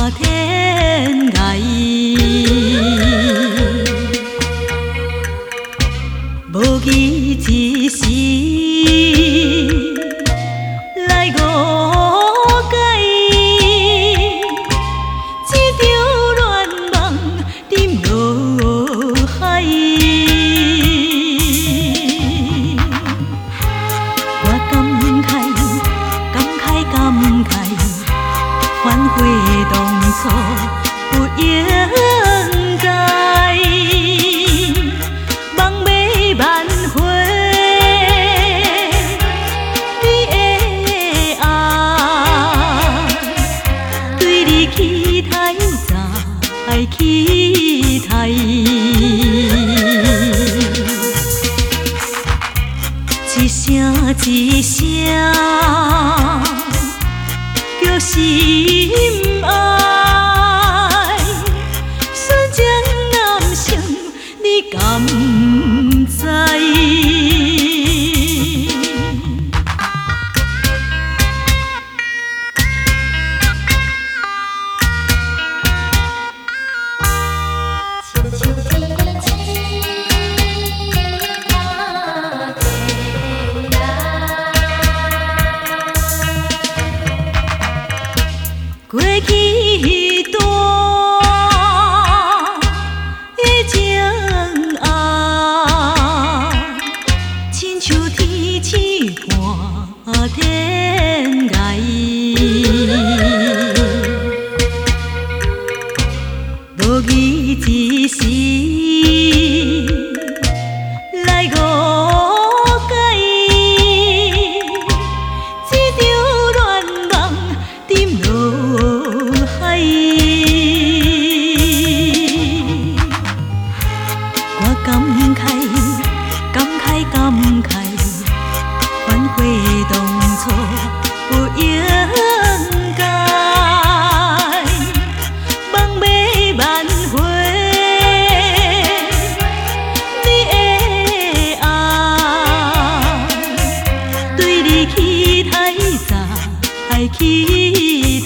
天涯，无义之时来误解，这场恋梦沉落海。我感慨，感慨，感慨，反悔当初不应该，梦要挽回你的爱，对你期待再期待。一声一声叫心爱，纯情男性你敢知？过去彼段的情爱，亲像天星伴天涯，无义之时来误解，这场恋梦沉落海。我感慨，感慨，感慨，反悔当初不应该，梦要挽回你的爱，对你期待再期待。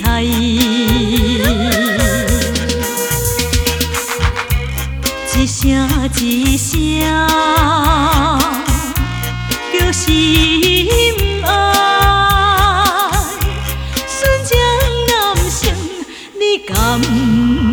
一声一声叫心爱，纯情男性你敢？